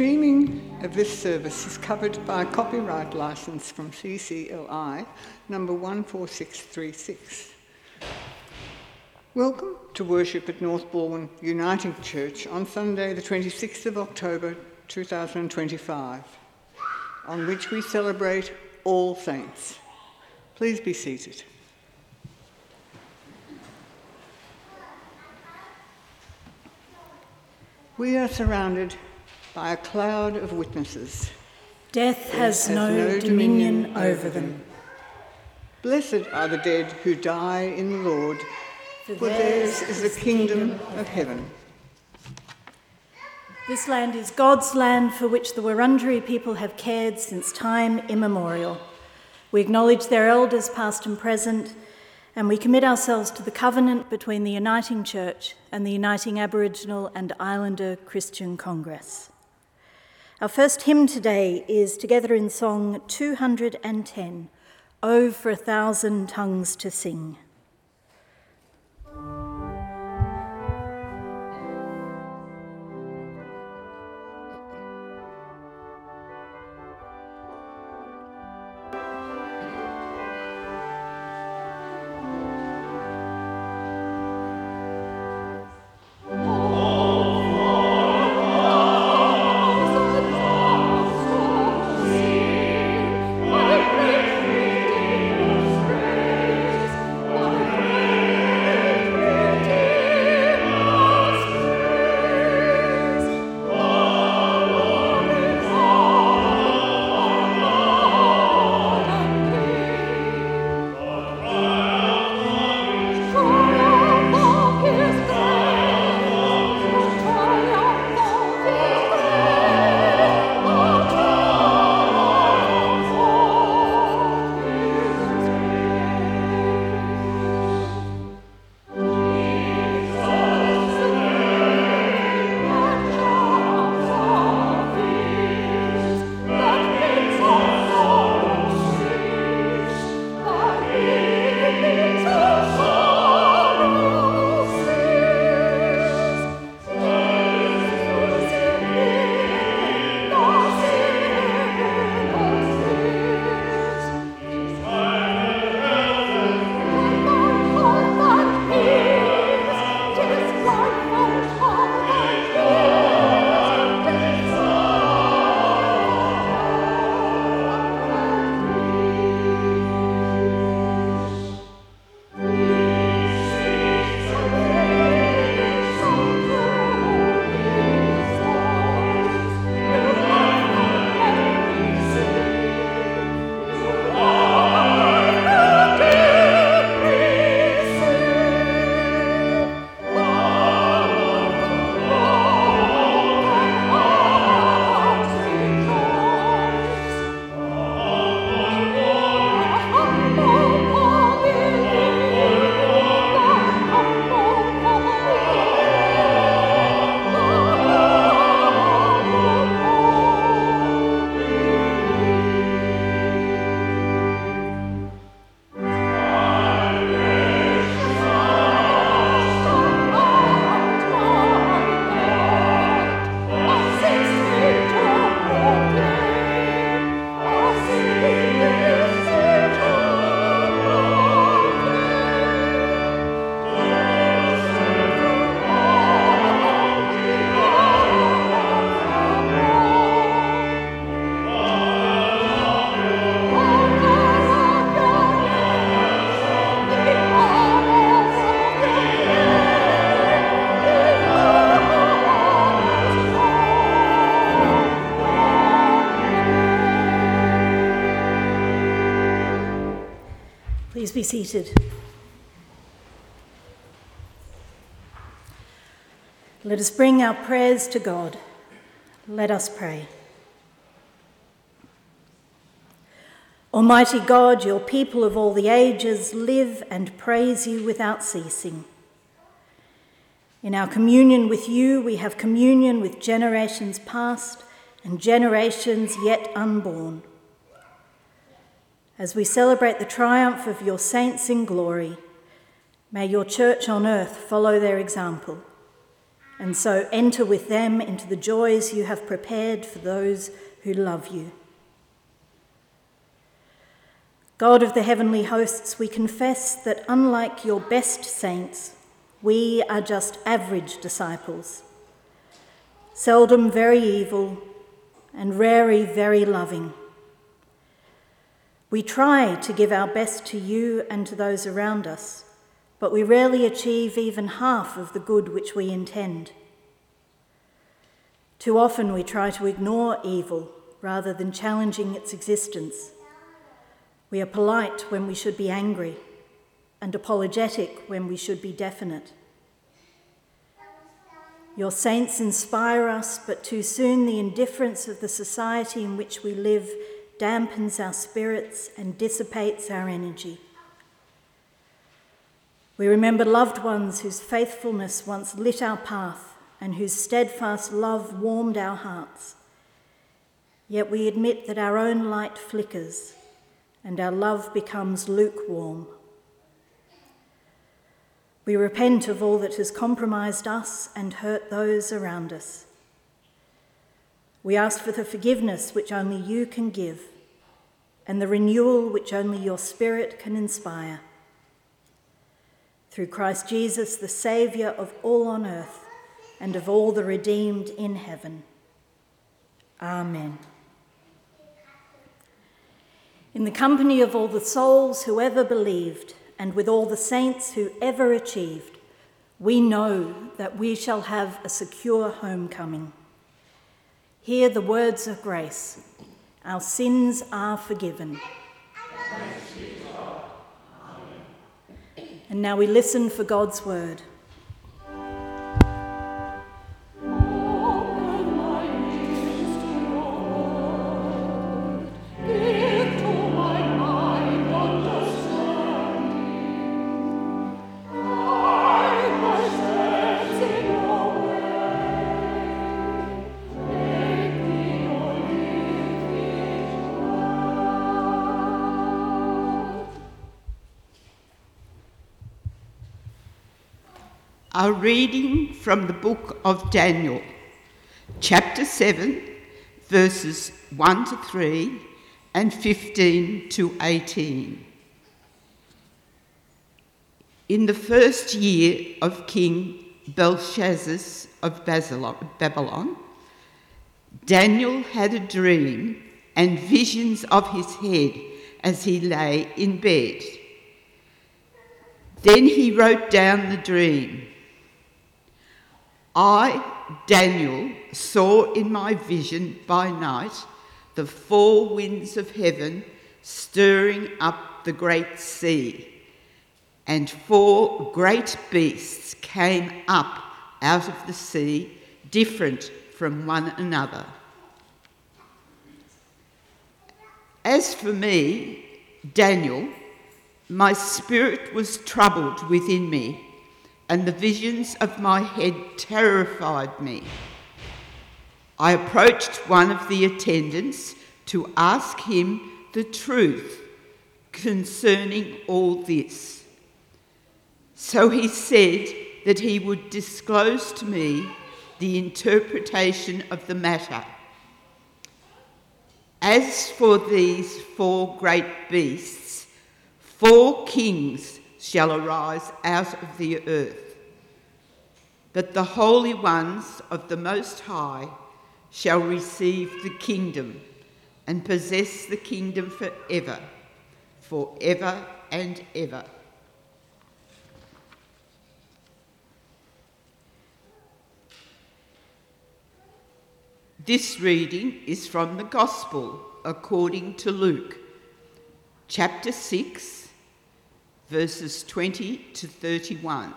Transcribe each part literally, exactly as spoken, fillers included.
streaming of this service is covered by a copyright licence from C C L I number one four six three six. Welcome to worship at North Balwyn Uniting Church on Sunday the twenty-sixth of October two thousand twenty-five, on which we celebrate All Saints. Please be seated. We are surrounded by a cloud of witnesses. Death has, has no, no dominion, dominion over them. them. Blessed are the dead who die in the Lord, for, for theirs is the kingdom of heaven. This land is God's land, for which the Wurundjeri people have cared since time immemorial. We acknowledge their elders, past and present, and we commit ourselves to the covenant between the Uniting Church and the Uniting Aboriginal and Islander Christian Congress. Our first hymn today is together in song two hundred ten, Oh, for a Thousand Tongues to Sing. Please be seated. Let us bring our prayers to God. Let us pray. Almighty God, your people of all the ages live and praise you without ceasing. In our communion with you, we have communion with generations past and generations yet unborn. As we celebrate the triumph of your saints in glory, may your church on earth follow their example, and so enter with them into the joys you have prepared for those who love you. God of the heavenly hosts, we confess that unlike your best saints, we are just average disciples, seldom very evil and rarely very loving. We try to give our best to you and to those around us, but we rarely achieve even half of the good which we intend. Too often we try to ignore evil rather than challenging its existence. We are polite when we should be angry and apologetic when we should be definite. Your saints inspire us, but too soon the indifference of the society in which we live dampens our spirits and dissipates our energy. We remember loved ones whose faithfulness once lit our path and whose steadfast love warmed our hearts. Yet we admit that our own light flickers and our love becomes lukewarm. We repent of all that has compromised us and hurt those around us. We ask for the forgiveness which only you can give and the renewal which only your Spirit can inspire. Through Christ Jesus, the Saviour of all on earth and of all the redeemed in heaven. Amen. In the company of all the souls who ever believed, and with all the saints who ever achieved, we know that we shall have a secure homecoming. Hear the words of grace. Our sins are forgiven. And now we listen for God's word. A reading from the book of Daniel, chapter seven, verses one to three and fifteen to eighteen. In the first year of King Belshazzar of Babylon, Daniel had a dream and visions of his head as he lay in bed. Then he wrote down the dream. I, Daniel, saw in my vision by night the four winds of heaven stirring up the great sea, and four great beasts came up out of the sea, different from one another. As for me, Daniel, my spirit was troubled within me, and the visions of my head terrified me. I approached one of the attendants to ask him the truth concerning all this. So he said that he would disclose to me the interpretation of the matter. As for these four great beasts, four kings shall arise out of the earth. But the holy ones of the Most High shall receive the kingdom and possess the kingdom forever, forever and ever. This reading is from the Gospel according to Luke, chapter six, verses twenty to thirty-one.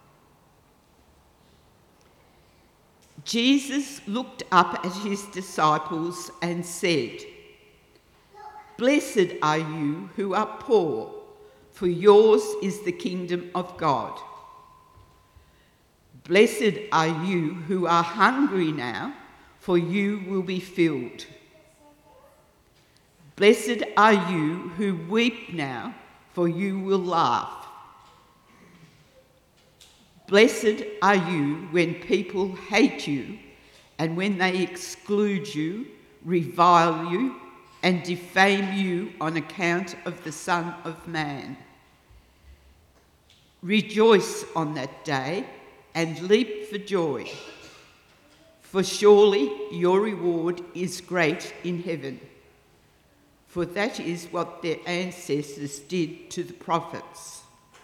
Jesus looked up at his disciples and said, "Blessed are you who are poor, for yours is the kingdom of God. Blessed are you who are hungry now, for you will be filled. Blessed are you who weep now, for you will laugh. Blessed are you when people hate you and when they exclude you, revile you, and defame you on account of the Son of Man. Rejoice on that day and leap for joy, for surely your reward is great in heaven, for that is what their ancestors did to the prophets.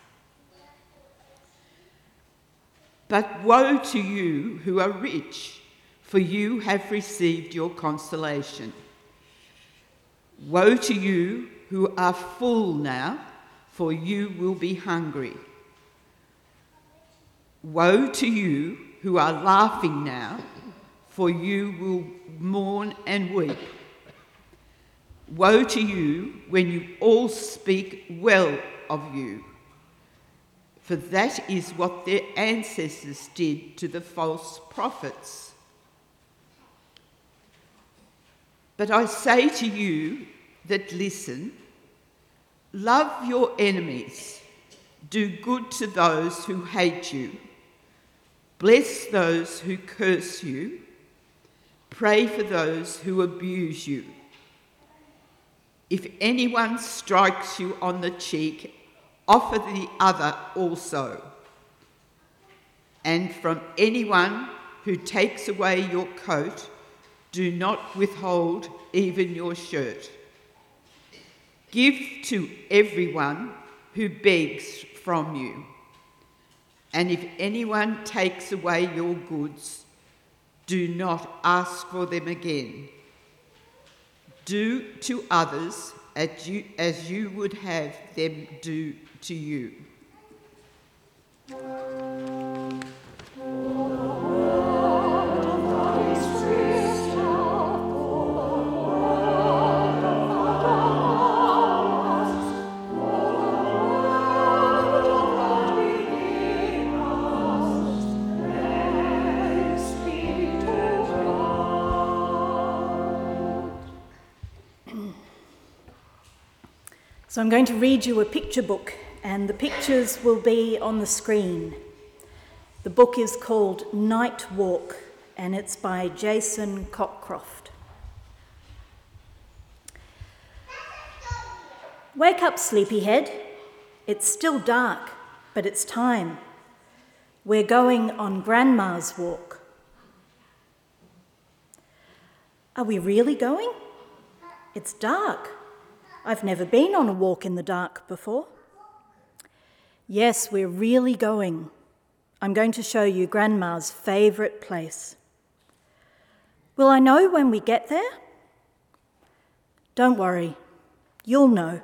But woe to you who are rich, for you have received your consolation. Woe to you who are full now, for you will be hungry. Woe to you who are laughing now, for you will mourn and weep. Woe to you when you all speak well of you, for that is what their ancestors did to the false prophets. But I say to you that listen, love your enemies, do good to those who hate you, bless those who curse you, pray for those who abuse you. If anyone strikes you on the cheek, offer the other also. And from anyone who takes away your coat, do not withhold even your shirt. Give to everyone who begs from you. And if anyone takes away your goods, do not ask for them again. Do to others as you, as you would have them do to you. So I'm going to read you a picture book, and the pictures will be on the screen. The book is called Night Walk, and it's by Jason Cockcroft. Wake up, sleepyhead. It's still dark, but it's time. We're going on Grandma's walk. Are we really going? It's dark. I've never been on a walk in the dark before. Yes, we're really going. I'm going to show you Grandma's favourite place. Will I know when we get there? Don't worry, you'll know.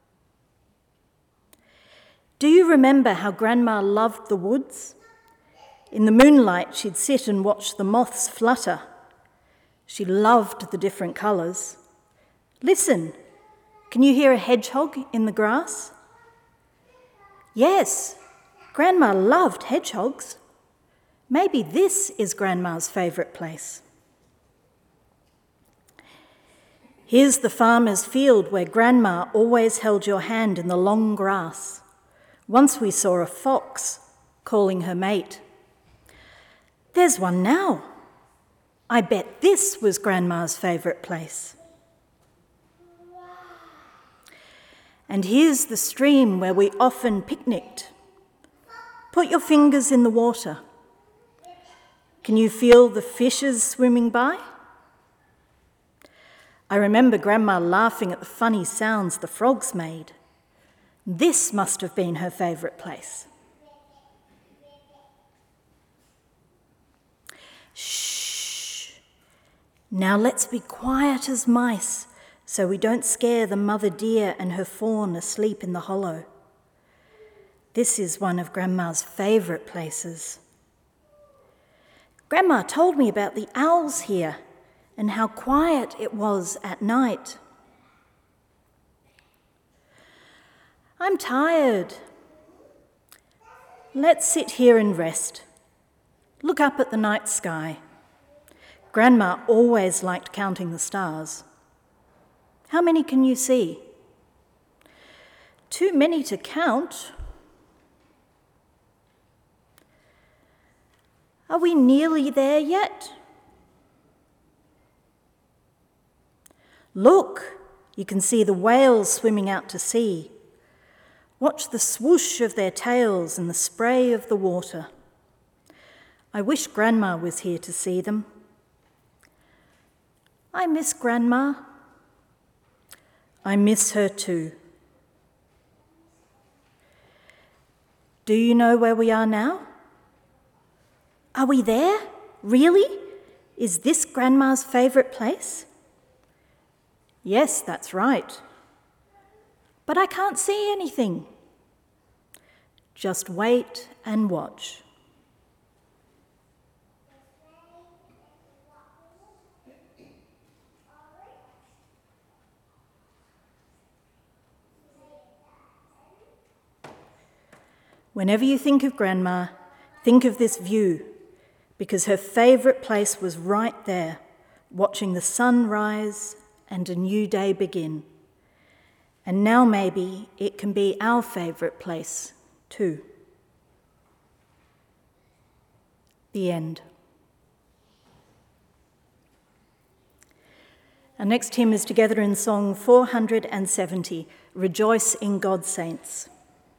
Do you remember how Grandma loved the woods? In the moonlight, she'd sit and watch the moths flutter. She loved the different colours. Listen. Can you hear a hedgehog in the grass? Yes, Grandma loved hedgehogs. Maybe this is Grandma's favourite place. Here's the farmer's field where Grandma always held your hand in the long grass. Once we saw a fox calling her mate. There's one now. I bet this was Grandma's favourite place. And here's the stream where we often picnicked. Put your fingers in the water. Can you feel the fishes swimming by? I remember Grandma laughing at the funny sounds the frogs made. This must have been her favourite place. Shh. Now let's be quiet as mice, so we don't scare the mother deer and her fawn asleep in the hollow. This is one of Grandma's favourite places. Grandma told me about the owls here and how quiet it was at night. I'm tired. Let's sit here and rest. Look up at the night sky. Grandma always liked counting the stars. How many can you see? Too many to count. Are we nearly there yet? Look, you can see the whales swimming out to sea. Watch the swoosh of their tails and the spray of the water. I wish Grandma was here to see them. I miss Grandma. I miss her too. Do you know where we are now? Are we there? Really? Is this Grandma's favourite place? Yes, that's right. But I can't see anything. Just wait and watch. Whenever you think of Grandma, think of this view, because her favourite place was right there, watching the sun rise and a new day begin. And now maybe it can be our favourite place too. The end. Our next hymn is together in song four hundred seventy, Rejoice in God's Saints.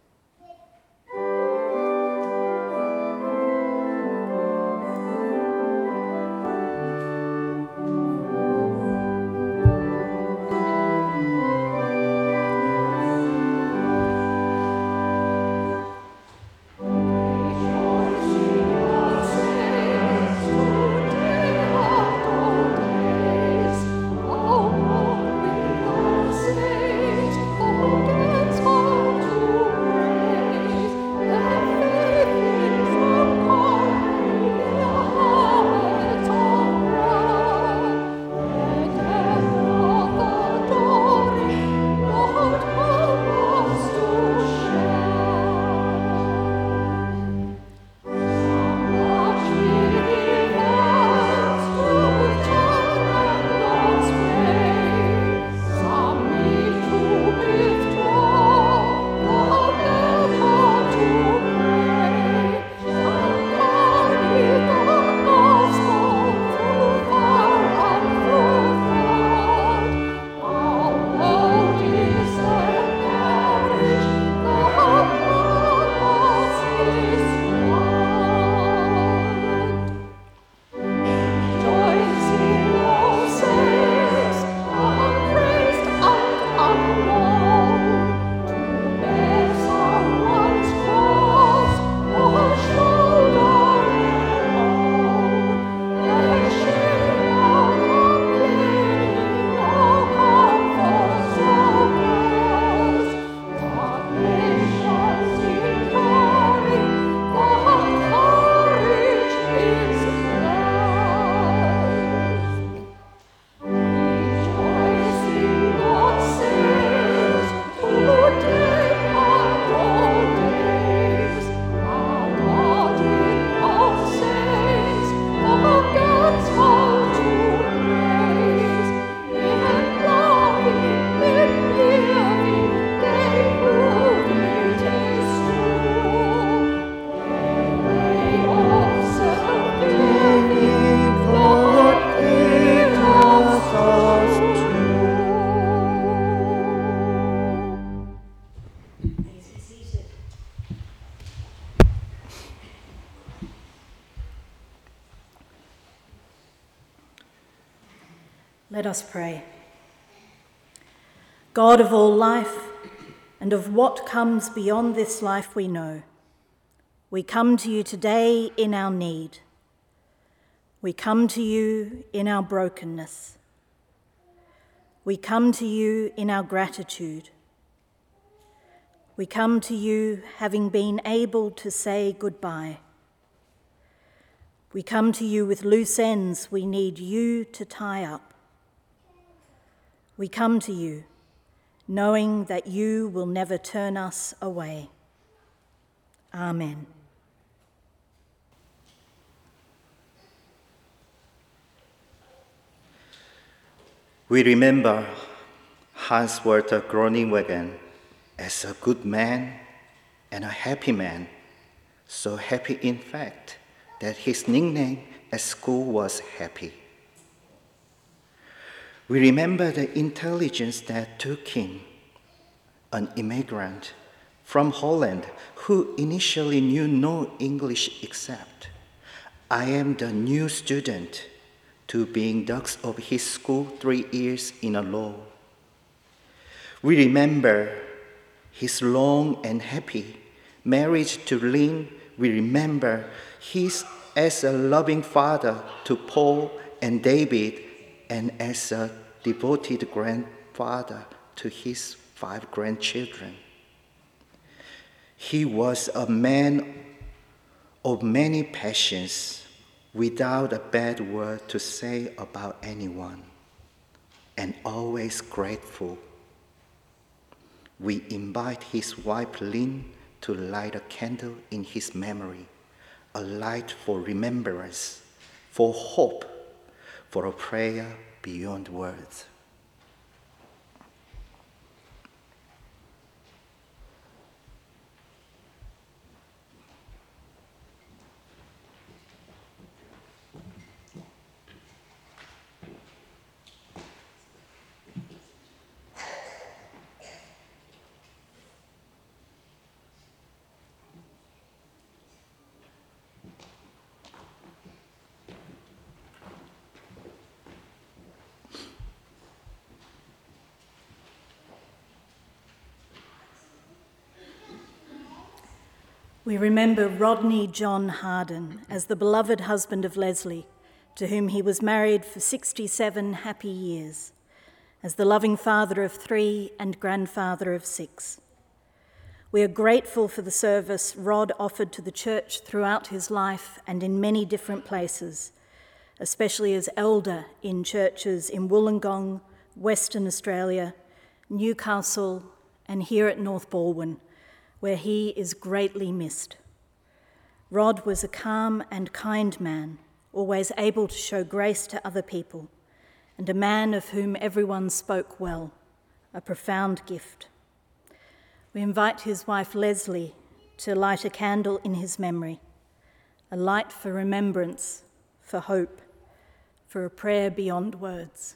Let us pray. God of all life, and of what comes beyond this life we know, we come to you today in our need. We come to you in our brokenness. We come to you in our gratitude. We come to you having been able to say goodbye. We come to you with loose ends we need you to tie up. We come to you knowing that you will never turn us away. Amen. We remember Hans-Walter Groningen as a good man and a happy man, so happy in fact that his nickname at school was Happy. We remember the intelligence that took him, an immigrant from Holland who initially knew no English except, "I am the new student," to being ducks of his school three years in a row. We remember his long and happy marriage to Lynn. We remember his as a loving father to Paul and David, and as a devoted grandfather to his five grandchildren. He was a man of many passions, without a bad word to say about anyone, and always grateful. We invite his wife Lynn to light a candle in his memory, a light for remembrance, for hope, for a prayer beyond words. We remember Rodney John Harden as the beloved husband of Leslie, to whom he was married for sixty-seven happy years, as the loving father of three and grandfather of six. We are grateful for the service Rod offered to the church throughout his life and in many different places, especially as elder in churches in Wollongong, Western Australia, Newcastle, and here at North Balwyn, where he is greatly missed. Rod was a calm and kind man, always able to show grace to other people, and a man of whom everyone spoke well, a profound gift. We invite his wife Leslie to light a candle in his memory, a light for remembrance, for hope, for a prayer beyond words.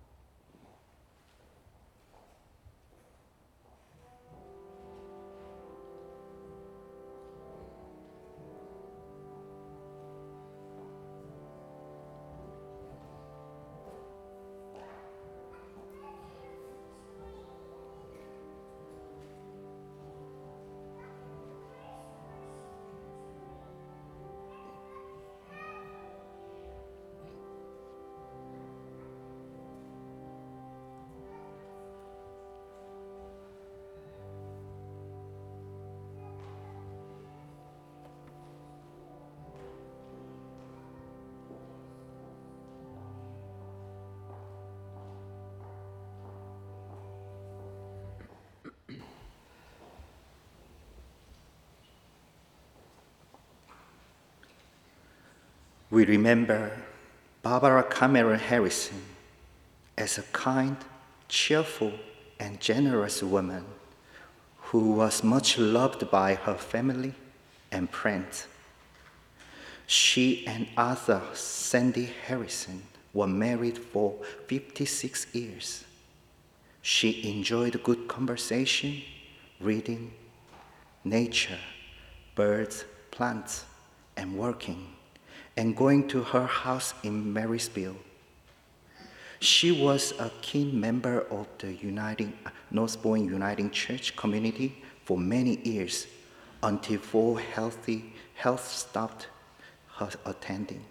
We remember Barbara Cameron Harrison as a kind, cheerful, and generous woman who was much loved by her family and friends. She and Arthur Sandy Harrison were married for fifty-six years. She enjoyed good conversation, reading, nature, birds, plants, and working, and going to her house in Marysville. She was a keen member of the Uniting, North Balwyn Uniting Church community for many years, until poor healthy health stopped her attending.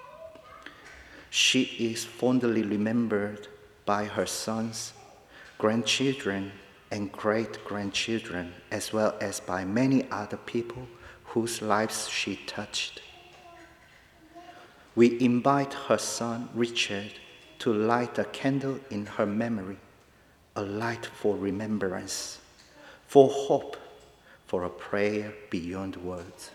She is fondly remembered by her sons, grandchildren, and great-grandchildren, as well as by many other people whose lives she touched. We invite her son, Richard, to light a candle in her memory, a light for remembrance, for hope, for a prayer beyond words.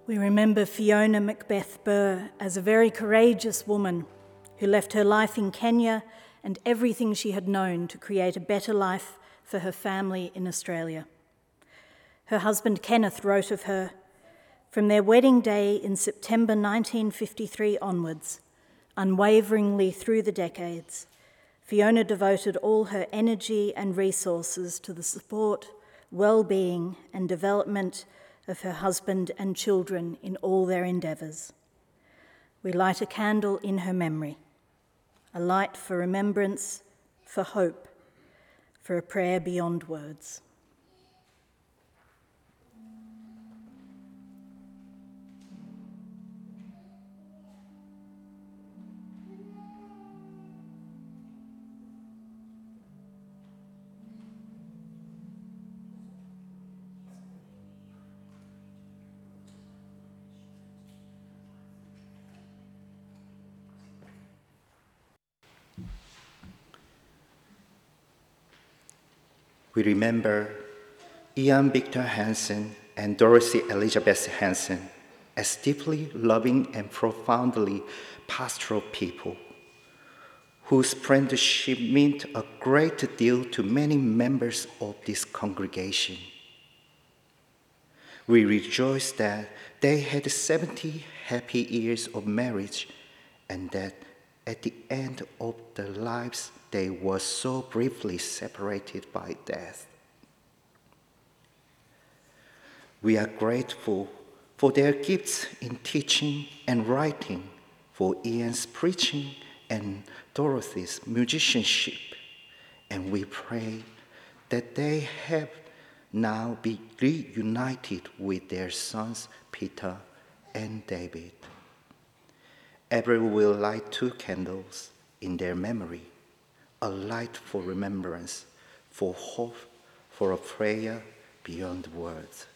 We remember Fiona Macbeth Burr as a very courageous woman who left her life in Kenya and everything she had known to create a better life for her family in Australia. Her husband Kenneth wrote of her, "From their wedding day in September nineteen fifty-three onwards, unwaveringly through the decades, Fiona devoted all her energy and resources to the support, well-being and development of her husband and children in all their endeavours. We light a candle in her memory, a light for remembrance, for hope, for a prayer beyond words." We remember Ian Victor Hansen and Dorothy Elizabeth Hansen as deeply loving and profoundly pastoral people whose friendship meant a great deal to many members of this congregation. We rejoice that they had seventy happy years of marriage and that at the end of their lives they were so briefly separated by death. We are grateful for their gifts in teaching and writing, for Ian's preaching and Dorothy's musicianship, and we pray that they have now been reunited with their sons Peter and David. Everyone will light two candles in their memory, a light for remembrance, for hope, for a prayer beyond words.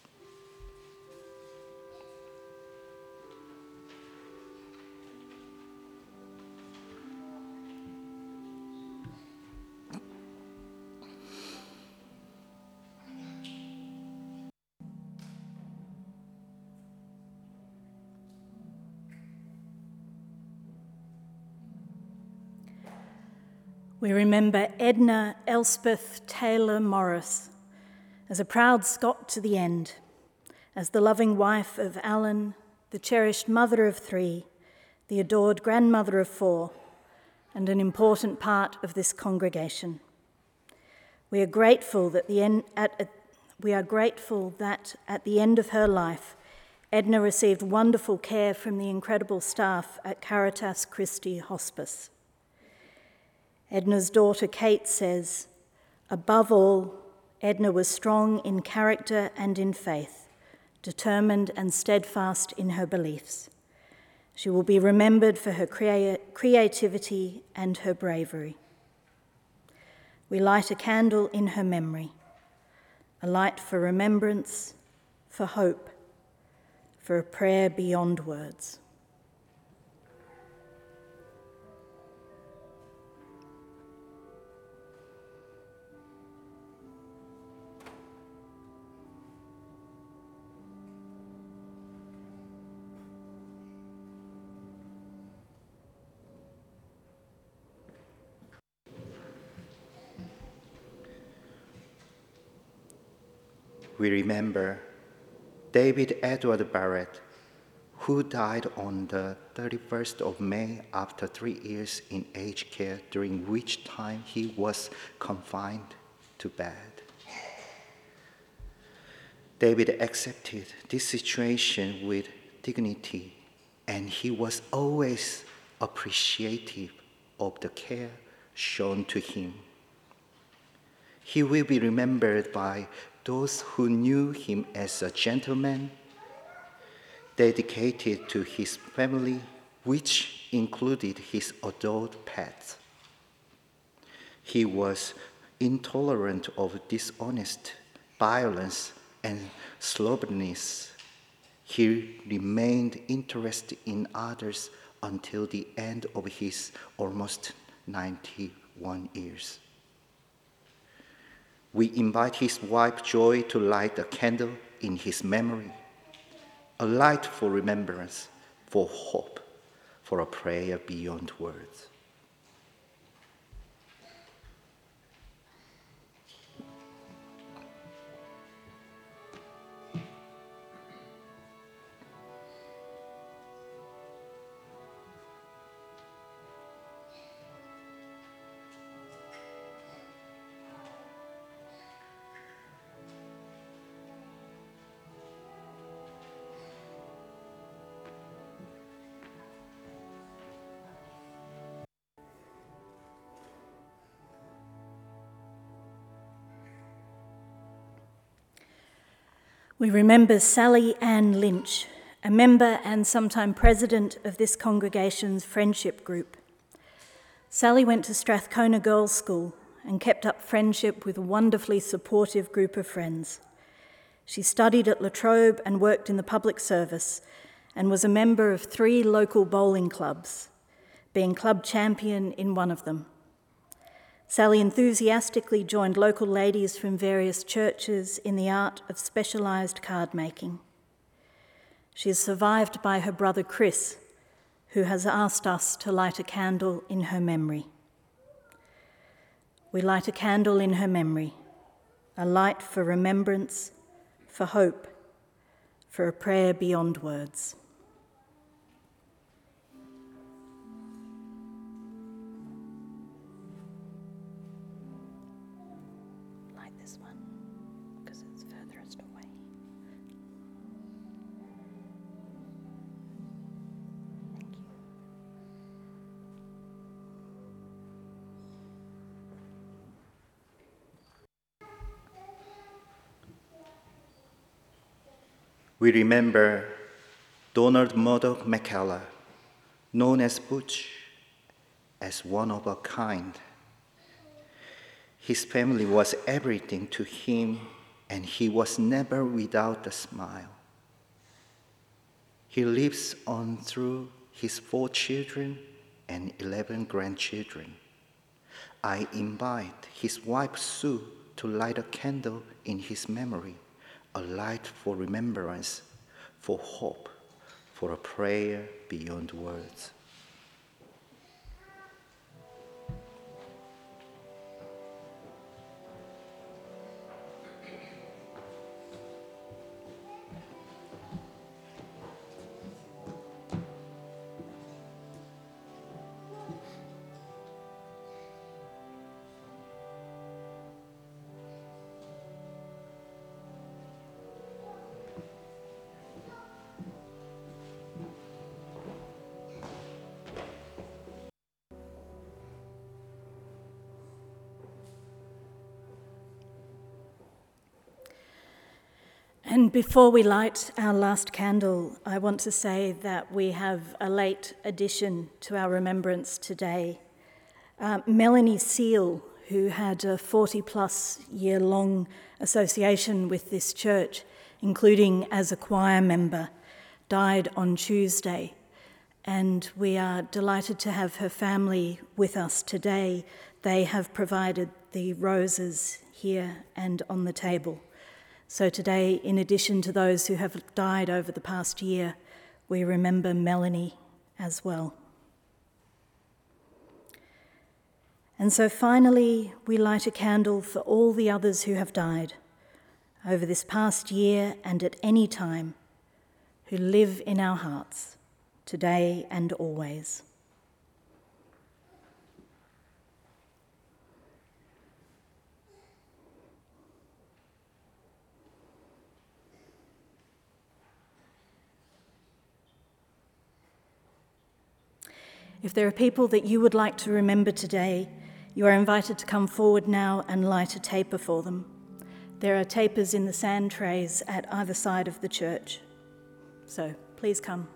We remember Edna Elspeth Taylor Morris as a proud Scot to the end, as the loving wife of Alan, the cherished mother of three, the adored grandmother of four, and an important part of this congregation. We are grateful that the end, at, at, we are grateful that at the end of her life, Edna received wonderful care from the incredible staff at Caritas Christi Hospice. Edna's daughter Kate says, "Above all, Edna was strong in character and in faith, determined and steadfast in her beliefs. She will be remembered for her crea- creativity and her bravery." We light a candle in her memory, a light for remembrance, for hope, for a prayer beyond words. We remember David Edward Barrett, who died on the thirty-first of May after three years in aged care, during which time he was confined to bed. David accepted this situation with dignity, and he was always appreciative of the care shown to him. He will be remembered by those who knew him as a gentleman, dedicated to his family, which included his adored pets. He was intolerant of dishonest, violence, and slovenliness. He remained interested in others until the end of his almost ninety-one years. We invite his wife Joy to light a candle in his memory, a light for remembrance, for hope, for a prayer beyond words. We remember Sally Ann Lynch, a member and sometime president of this congregation's friendship group. Sally went to Strathcona Girls' School and kept up friendship with a wonderfully supportive group of friends. She studied at La Trobe and worked in the public service and was a member of three local bowling clubs, being club champion in one of them. Sally enthusiastically joined local ladies from various churches in the art of specialised card making. She is survived by her brother Chris, who has asked us to light a candle in her memory. We light a candle in her memory, a light for remembrance, for hope, for a prayer beyond words. This one, because it's furthest away. Thank you. We remember Donald Murdoch McKellar, known as Butch, as one of a kind. His family was everything to him, and he was never without a smile. He lives on through his four children and eleven grandchildren. I invite his wife Sue to light a candle in his memory, a light for remembrance, for hope, for a prayer beyond words. And before we light our last candle, I want to say that we have a late addition to our remembrance today. Uh, Melanie Seal, who had a forty plus year long association with this church, including as a choir member, died on Tuesday. And we are delighted to have her family with us today. They have provided the roses here and on the table. So today, in addition to those who have died over the past year, we remember Melanie as well. And so finally, we light a candle for all the others who have died over this past year and at any time, who live in our hearts today and always. If there are people that you would like to remember today, you are invited to come forward now and light a taper for them. There are tapers in the sand trays at either side of the church. So please come.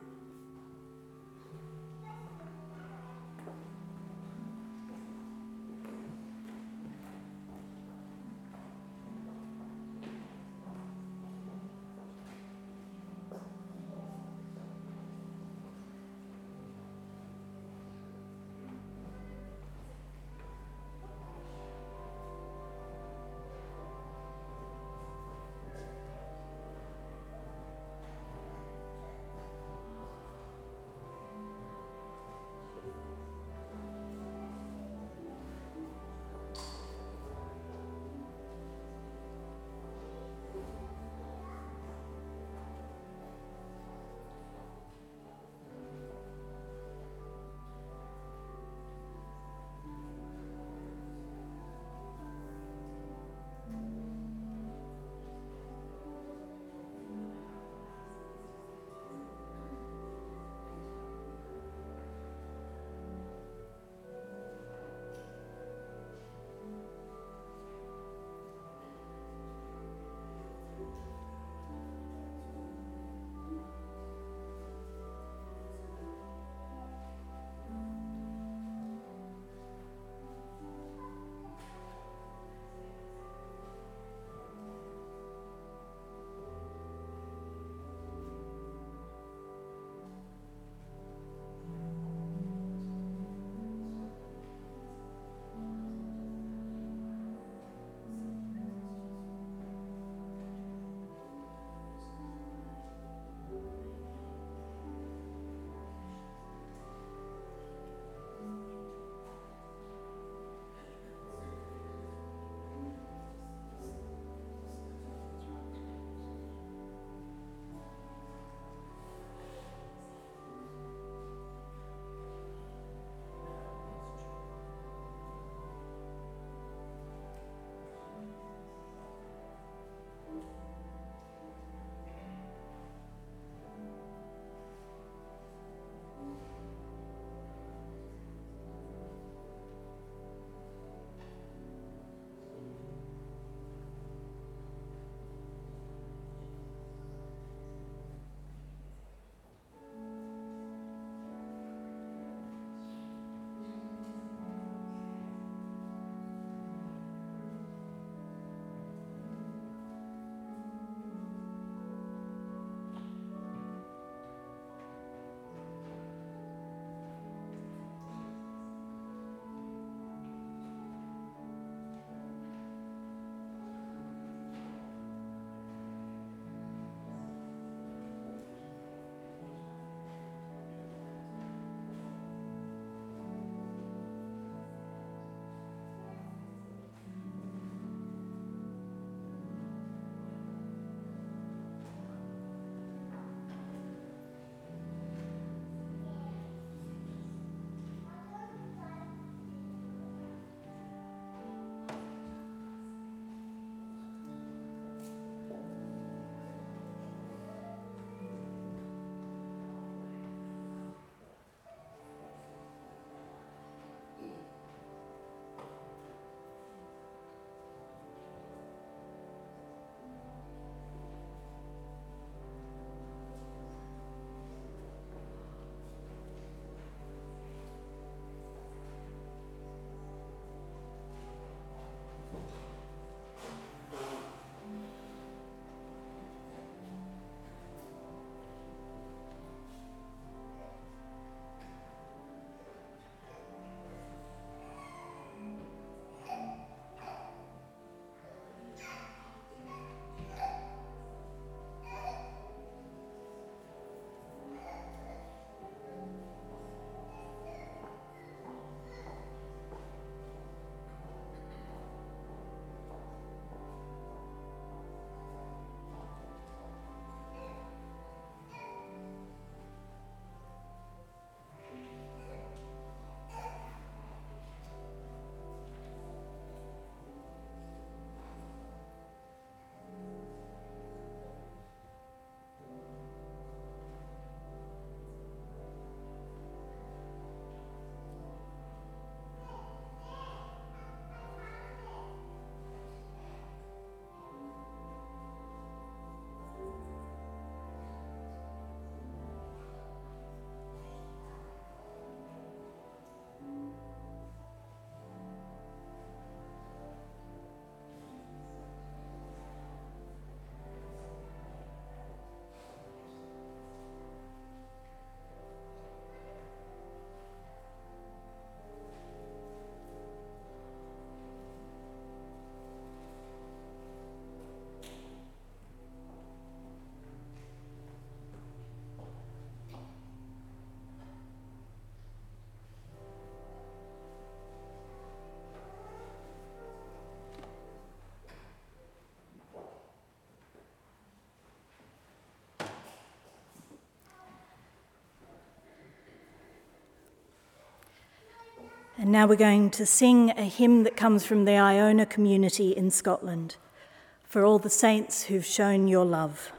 And now we're going to sing a hymn that comes from the Iona community in Scotland, for all the saints who've shown your love.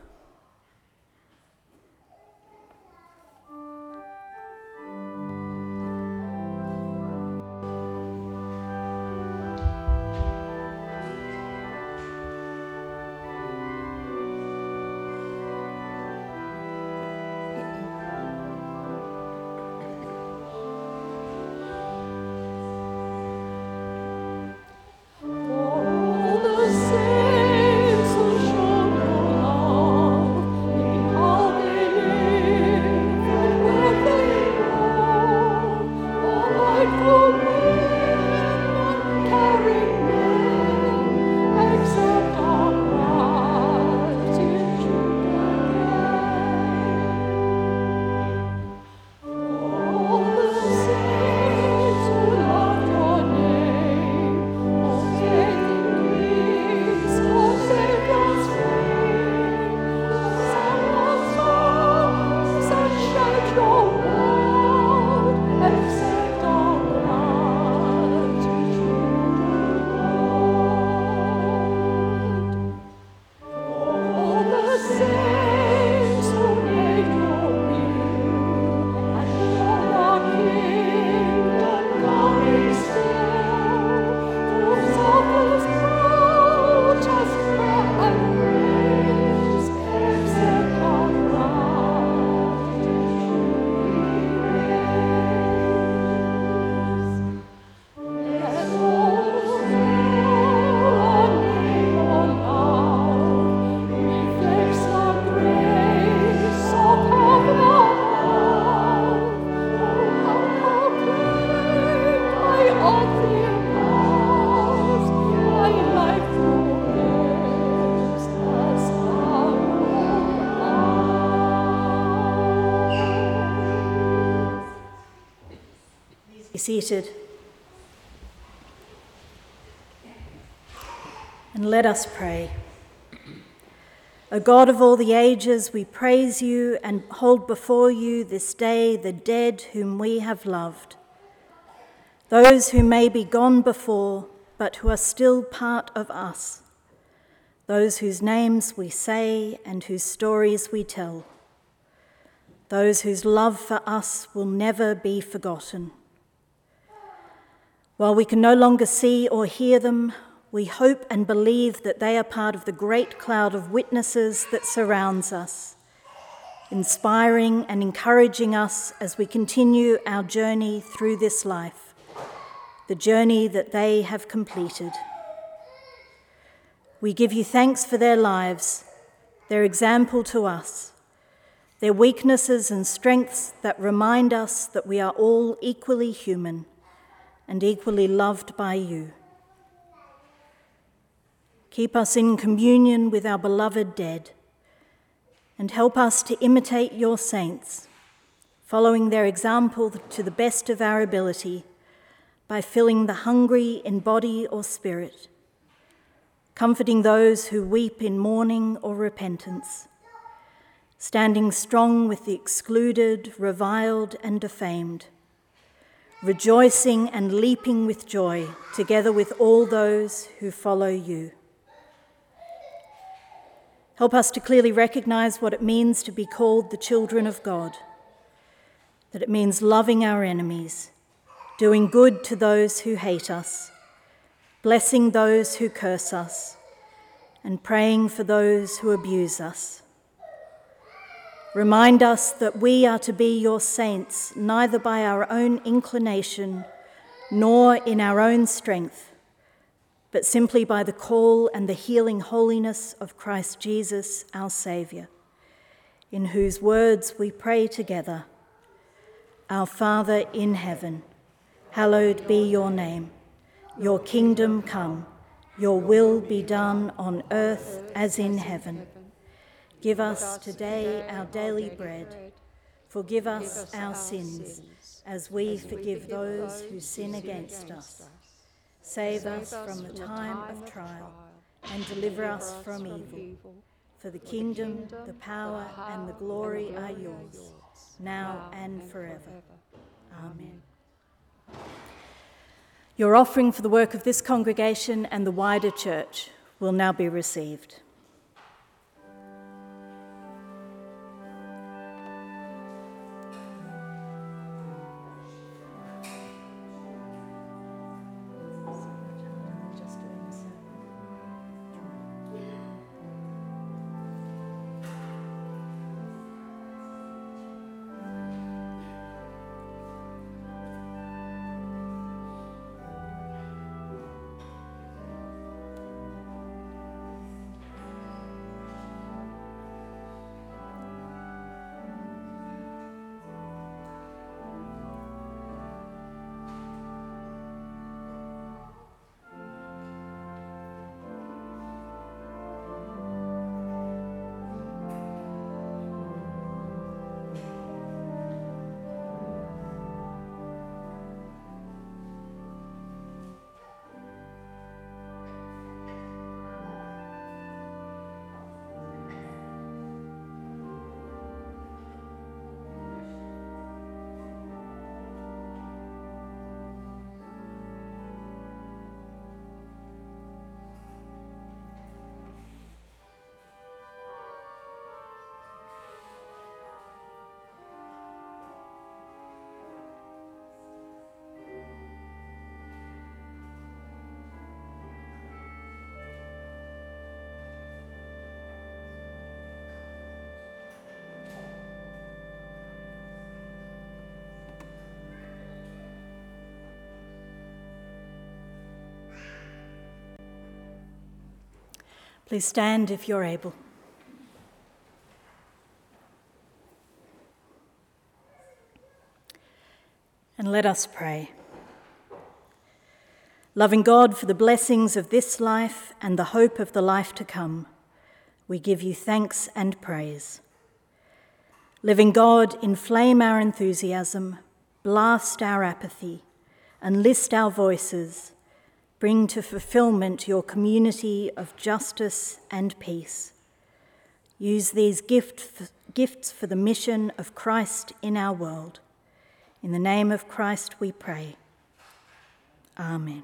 Seated. And let us pray. O God of all the ages, we praise you and hold before you this day the dead whom we have loved, those who may be gone before, but who are still part of us, those whose names we say and whose stories we tell, those whose love for us will never be forgotten. While we can no longer see or hear them, we hope and believe that they are part of the great cloud of witnesses that surrounds us, inspiring and encouraging us as we continue our journey through this life, the journey that they have completed. We give you thanks for their lives, their example to us, their weaknesses and strengths that remind us that we are all equally human and equally loved by you. Keep us in communion with our beloved dead, and help us to imitate your saints, following their example to the best of our ability by filling the hungry in body or spirit, comforting those who weep in mourning or repentance, standing strong with the excluded, reviled, and defamed, rejoicing and leaping with joy together with all those who follow you. Help us to clearly recognize what it means to be called the children of God, that it means loving our enemies, doing good to those who hate us, blessing those who curse us, and praying for those who abuse us. Remind us that we are to be your saints, neither by our own inclination nor in our own strength, but simply by the call and the healing holiness of Christ Jesus, our Saviour, in whose words we pray together. Our Father in heaven, hallowed be your name. Your kingdom come, your will be done on earth as in heaven. Give us today our daily bread. Forgive us our sins, as we forgive those who sin against us. Save us from the time of trial, and deliver us from evil. For the kingdom, the power, and the glory are yours, now and forever. Amen. Your offering for the work of this congregation and the wider church will now be received. Please stand if you're able. And let us pray. Loving God, for the blessings of this life and the hope of the life to come, we give you thanks and praise. Living God, inflame our enthusiasm, blast our apathy, enlist our voices, bring to fulfillment your community of justice and peace. Use these gift, gifts for the mission of Christ in our world. In the name of Christ we pray. Amen.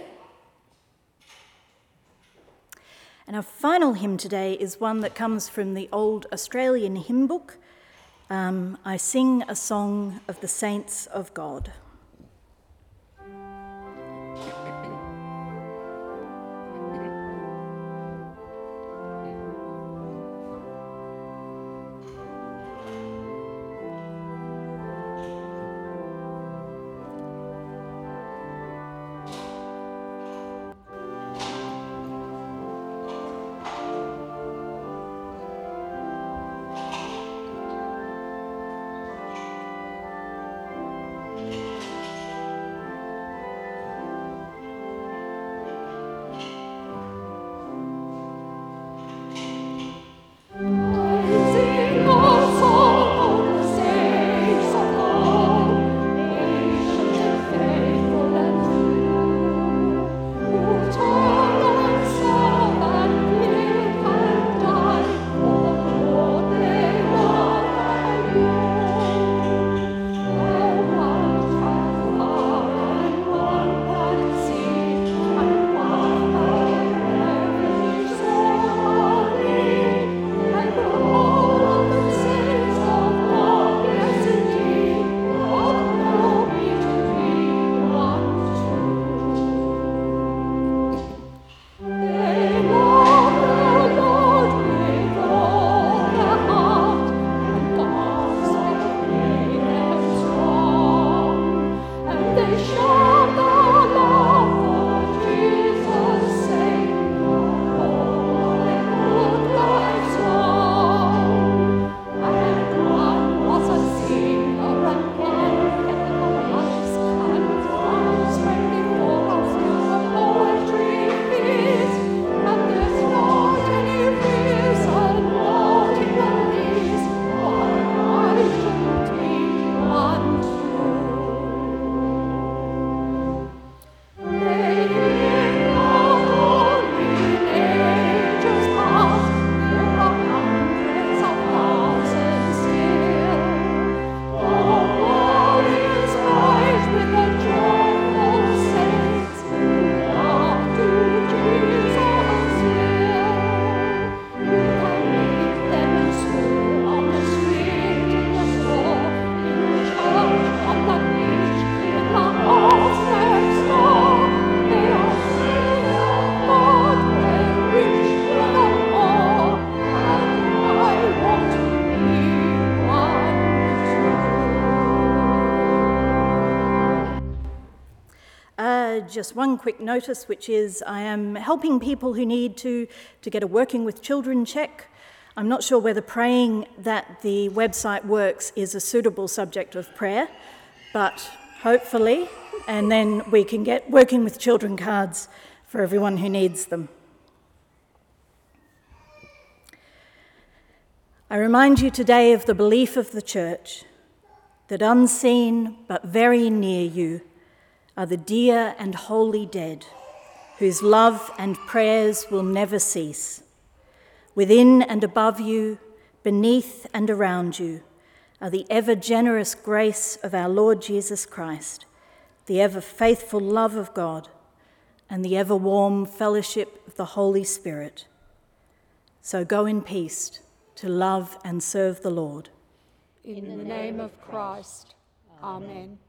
And our final hymn today is one that comes from the old Australian hymn book. Um, I Sing a Song of the Saints of God. Thank you. just one quick notice, which is I am helping people who need to, to get a Working with Children check. I'm not sure whether praying that the website works is a suitable subject of prayer, but hopefully, and then we can get Working with Children cards for everyone who needs them. I remind you today of the belief of the Church that unseen but very near you are the dear and holy dead, whose love and prayers will never cease. Within and above you, beneath and around you, are the ever-generous grace of our Lord Jesus Christ, the ever-faithful love of God, and the ever-warm fellowship of the Holy Spirit. So go in peace to love and serve the Lord. In the name of Christ. Amen.